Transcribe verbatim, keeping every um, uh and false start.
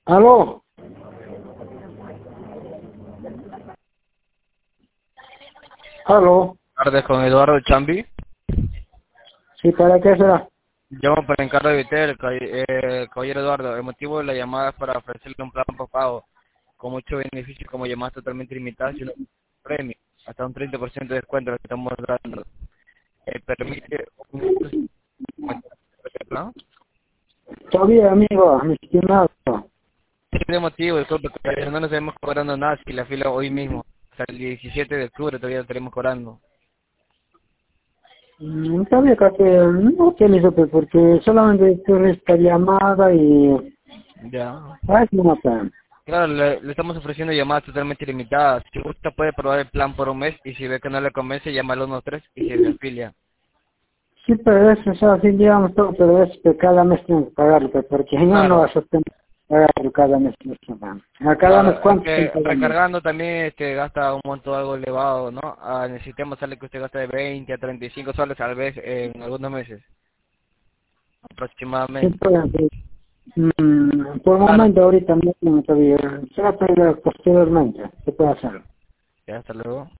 Aló, aló, Tardes con Eduardo Chambi. sí, ¿para qué será? Llamo para encargo de Vitel, eh, caballero Eduardo. El motivo de la llamada es para ofrecerle un plan por pago con muchos beneficios como llamadas totalmente limitadas y un premio, hasta un treinta por ciento de descuento lo que estamos dando. Eh, permite un ¿no? Todavía, amigo, mi estimado. Tiene motivo, disculpe, que no nos estaremos cobrando nada si la fila hoy mismo, hasta el diecisiete de octubre todavía estaremos cobrando. Mm, Todavía casi no utilizo, pues, porque solamente tuve esta llamada y... Ya. Ay, no, pues. Claro, le, le estamos ofreciendo llamadas totalmente limitadas. Si gusta puede probar el plan por un mes y si ve que no le convence, llama al uno tres y se afilia. Sí, pero eso es así, digamos todo, pero es que cada mes tengo que pagarlo, pues, porque si no, no Claro, vas a tener que pagarlo cada mes. No sé, man. A cada mes, claro, es ¿cuánto que tengo que pagar? recargando también este, gasta un monto algo elevado, ¿no? Ah, en el sistema sale que usted gasta de veinte a treinta y cinco soles al vez en algunos meses, Sí, aproximadamente. pues, sí. Mm, por el Claro, momento, ahorita no tengo todavía. Solo pero posteriormente, se puede hacer. ya hasta luego.